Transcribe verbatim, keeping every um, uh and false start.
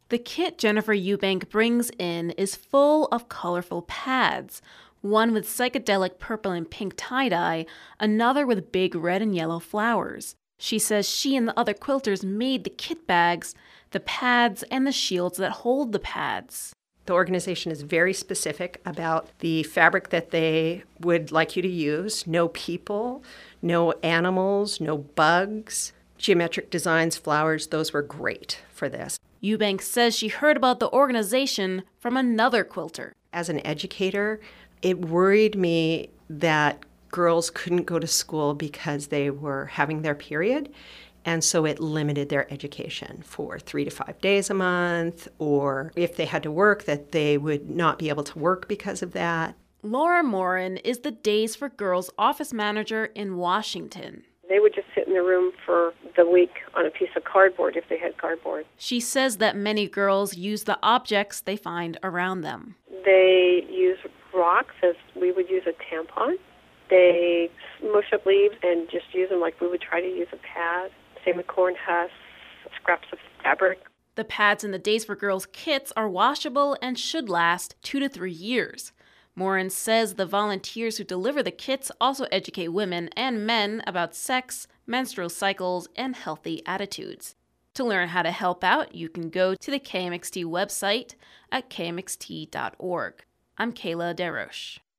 The kit Jennifer Eubank brings in is full of colorful pads, one with psychedelic purple and pink tie-dye, another with big red and yellow flowers. She says she and the other quilters made the kit bags, the pads, and the shields that hold the pads. The organization is very specific about the fabric that they would like you to use. No people, no animals, no bugs. Geometric designs, flowers, those were great for this. Eubank says she heard about the organization from another quilter. As an educator, it worried me that girls couldn't go to school because they were having their period, and so it limited their education for three to five days a month, or if they had to work, that they would not be able to work because of that. Laura Morin is the Days for Girls office manager in Washington. They would just sit in the room for the week on a piece of cardboard if they had cardboard. She says that many girls use the objects they find around them. They use rocks as we would use a tampon. They smush up leaves and just use them like we would try to use a pad. Same with corn husks, scraps of fabric. The pads in the Days for Girls kits are washable and should last two to three years. Morin says the volunteers who deliver the kits also educate women and men about sex, menstrual cycles, and healthy attitudes. To learn how to help out, you can go to the K M X T website at k m x t dot org. I'm Kayla Desroches.